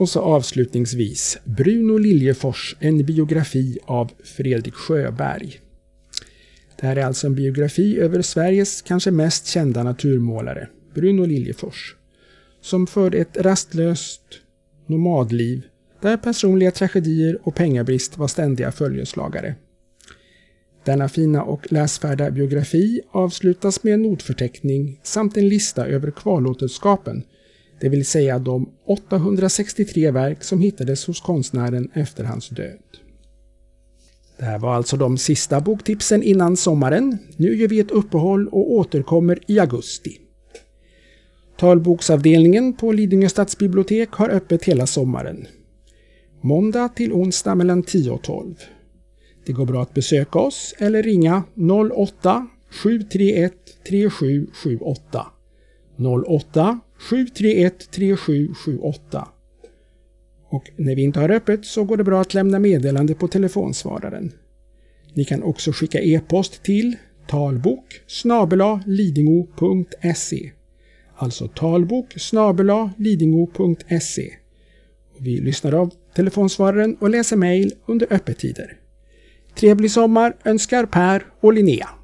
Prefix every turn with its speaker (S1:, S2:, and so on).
S1: Och så avslutningsvis Bruno Liljefors, en biografi av Fredrik Sjöberg. Det här är alltså en biografi över Sveriges kanske mest kända naturmålare, Bruno Liljefors, som förde ett rastlöst nomadliv där personliga tragedier och pengabrist var ständiga följeslagare. Denna fina och läsvärda biografi avslutas med en notförteckning samt en lista över kvarlåtenskapen, det vill säga de 863 verk som hittades hos konstnären efter hans död. Det här var alltså de sista boktipsen innan sommaren. Nu gör vi ett uppehåll och återkommer i augusti. Talboksavdelningen på Lidingö stadsbibliotek har öppet hela sommaren. Måndag till onsdag mellan 10 och 12. Det går bra att besöka oss eller ringa 08 731 3778. 08 731 3778. Och när vi inte har öppet så går det bra att lämna meddelande på telefonsvararen. Ni kan också skicka e-post till talbok@lidingö.se. Alltså talbok@lidingö.se. Vi lyssnar av telefonsvararen och läser mejl under öppettider. Trevlig sommar önskar Per och Linnea.